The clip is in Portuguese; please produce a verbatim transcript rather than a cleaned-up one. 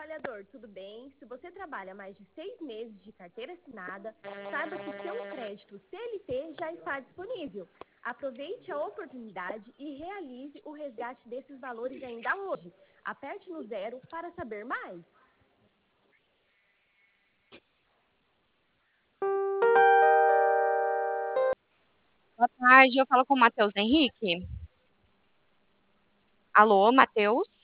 trabalhador, tudo bem? Se você trabalha mais de seis meses de carteira assinada, saiba que seu crédito C L T já está disponível. Aproveite a oportunidade e realize o resgate desses valores ainda hoje. Aperte no zero para saber mais. Boa tarde, eu falo com o Matheus Henrique. Alô, Matheus?